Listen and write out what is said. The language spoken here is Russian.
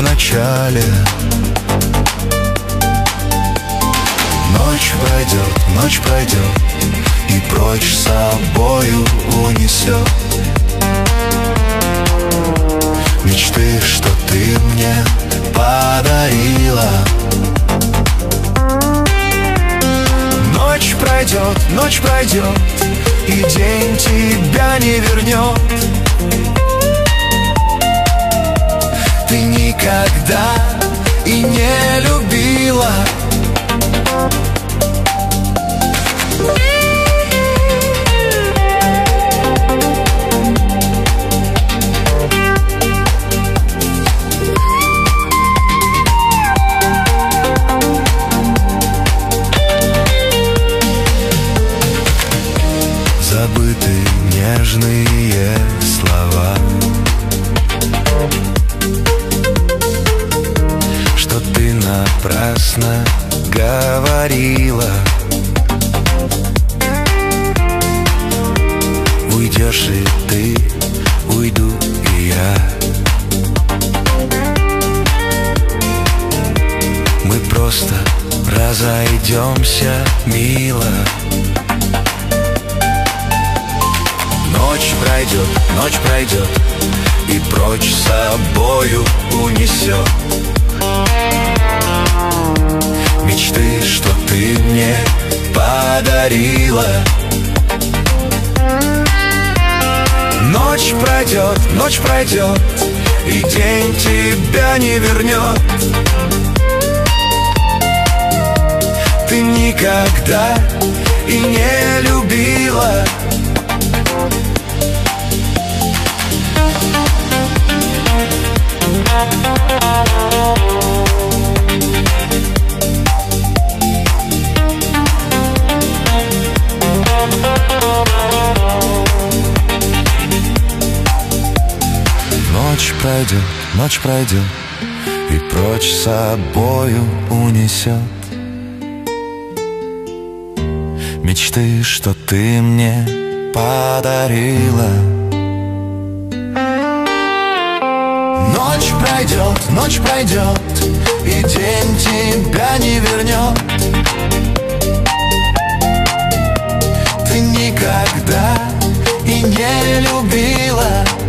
в начале. Ночь пройдет, и прочь с собою унесет мечты, что ты мне подарила. Ночь пройдет, и день тебя не вернет. Ты никогда и не любила. Забыты нежные слова, что ты напрасно говорила. Уйдешь и ты, уйду и я. Мы просто разойдемся, мило. Ночь пройдет, и прочь с собою унесет мечты, что ты мне подарила. Ночь пройдет, и день тебя не вернет. Ты никогда и не любила. Ночь пройдет, и прочь с собою унесет мечты, что ты мне подарила. Ночь пройдет, и день тебя не вернет. Ты никогда и не любила.